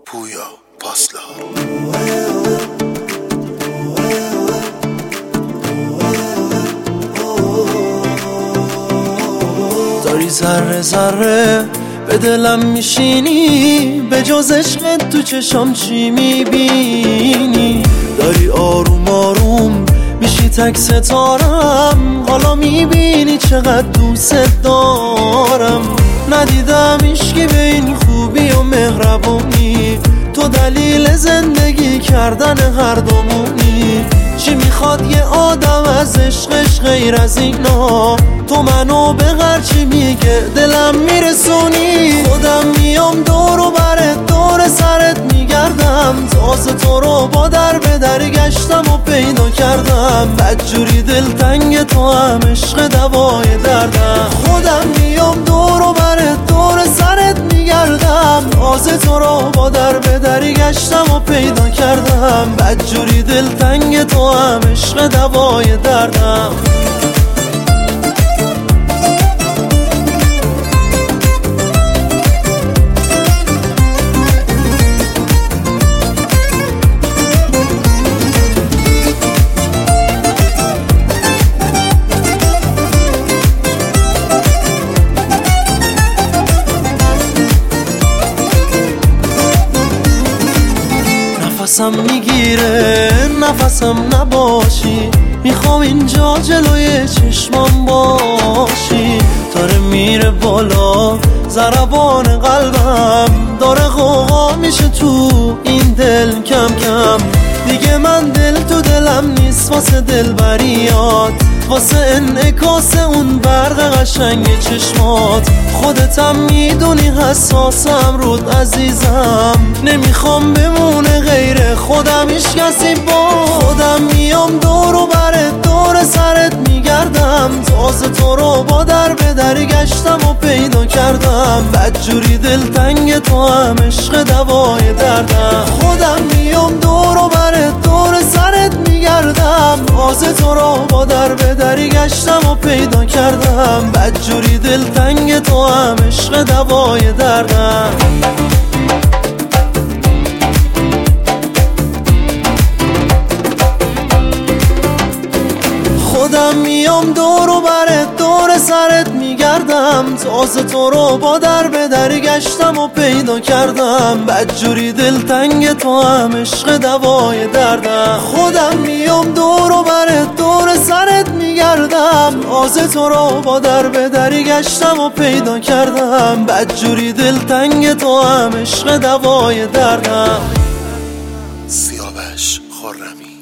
پویا پاسدار. داری ذره ذره به دلم میشینی، به جز عشقت تو چشام چی میبینی؟ داری آروم آروم میشی تک ستارم، حالا میبینی چقدر دوست دارم. ندیدم عشقی به این خوبی و مهربونی، تو دلیل زندگی کردن هر دومونی. چی میخواد یه آدم از عشقش غیر از اینا؟ تو منو به هرچی میگه دلم میرسونی. خودم میام دور و برت دور سرت میگردم، تازه تو رو با در به در گشتم و پیدا کردم. بدجوری دلتنگ تو هم عشق دوای دردم. خودم میام دور و برت دور سرت میگردم، تازه تو رو با در به در گشتم و پیدا کردم. بدجوری دلتنگ تو هم عشق دوای دردم. نفسم میگیره نفسم نباشی، میخوام اینجا جلوی چشمام باشی. داره میره بالا ضربان قلبم، داره غوغا میشه تو این دل کم کم. دیگه من دل تو دلم نیست واسه دلبریات، واسه انعکاس اون برق قشنگ چشمات. خودتم میدونی حساسم رود عزیزم، نمیخوام بمونه غیر خودم هیچ کسی با. خودم میام دور و برت دور سرت میگردم، تازه تو رو با در به در گشتم و پیدا کردم. بدجوری دلتنگ تو هم عشق دوای دردم. خودم میام دور و برت دور سرت میگردم، تازه تو رو با در به در گشتم و پیدا کردم. بدجوری دلتنگ تو هم عشق دوای دردم. خودم میام دور و برت دور سرت میگردم، تازه تو رو با در به در گشتم و پیدا کردم. بدجوری دلتنگ تو هم عشق دوای دردم. خودم میام دور و برت دور سرت میگردم، تازه تو رو با در به در گشتم و پیدا کردم. بدجوری دلتنگ تو هم عشق دوای دردم. سیاوش خرمی.